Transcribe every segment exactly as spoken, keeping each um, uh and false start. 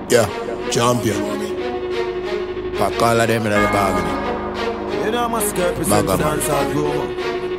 Yeah, champion. Pack all of them in the bargain. You know I'm a scared percent dance all grow.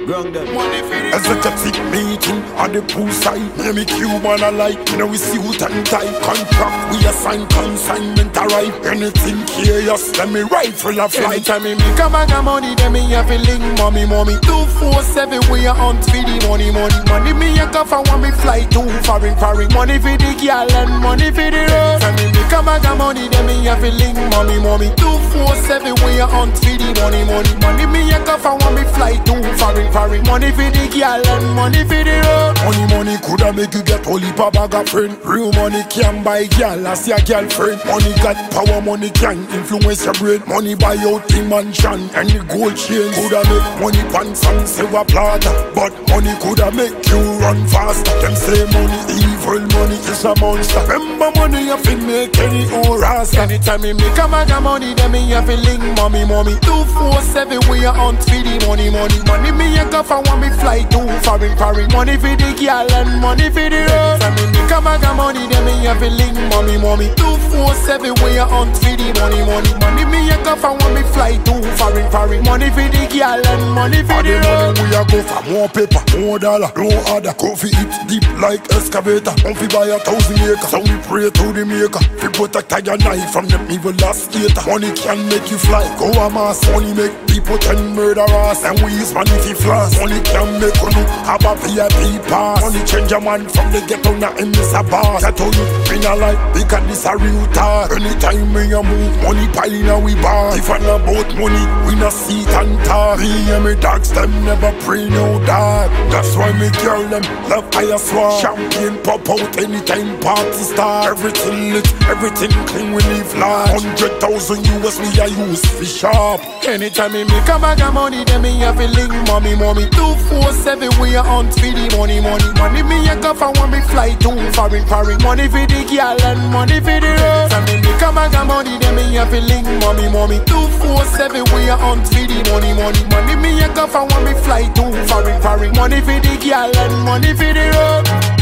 Executive meeting at the poolside. Name me Cuban alike. You know we suit and tie. Contract we assign, consignment arrive. Anything curious, let me rifle a fly. Anytime me make a bag of money, then me have a link, mommy, mommy. Two, four, seven, we are on for the money, money. Money me a go for when me fly to foreign, foreign. Money for the girl and money for the road. Anytime me make a bag of money, then me have a link, mommy, mommy. Two, four, seven, we are on for the money, money. Money me a go for when me fly to foreign, foreign. Money for the girl and money for the road. Money, money coulda make you get holy pa bag of friend. Real money can buy girl as your girlfriend. Money got power, money can influence your brain. Money buy out the mansion and the gold chain. Coulda make money pants and silver platter, but money coulda make you run faster. Them say money evil, money is a monster. Remember money you fin make any old rasta. Anytime me make a bag of money, then me have a link, mommy, mommy. Two, four, seven, we are on for the money, money. Money me a go for when me fly to foreign, foreign. Money for the girl and money for the road. Anytime me make a bag of money, then me have a link, mommy, mommy. Two, four, seven, we are on for the money, money. Money me a go for when me fly to foreign, foreign. Money for the girl and money for the road. We a go for more paper, more dollar, no other. Coffee it deep like excavator. Don't fi buy a thousand acres, so we pray to the maker. Fi protect your knife from them evil last skater. Money can make you fly, go a mass. Money make people turn murderers, and we use money fi floss. Money can make you have a V I P pass. Money change a man from the ghetto, now him is a boss. That's how you bring a life, because this a real talk. Anytime me a move, money piling and we bar. If I'm about money, we not sit and talk. Me and me dogs, them never pray no dog. That's why me girl them love higher swag. Champagne pop out anytime party start. Everything lit, everything clean, we live large. Hundred thousand U S me I use for sharp. Anytime me make a bag of money, then me have a link, mommy, mommy. Two, four, seven, we are on for the money, money. Money me a go for when me fly to foreign, foreign. Money for the girl and money for the road. Anytime me make a bag of money, then me have a link, mommy, mommy. Two, four, seven, we are on for the money, money. Money me a go for when me fly to foreign, foreign. Money for the girl and money for the road.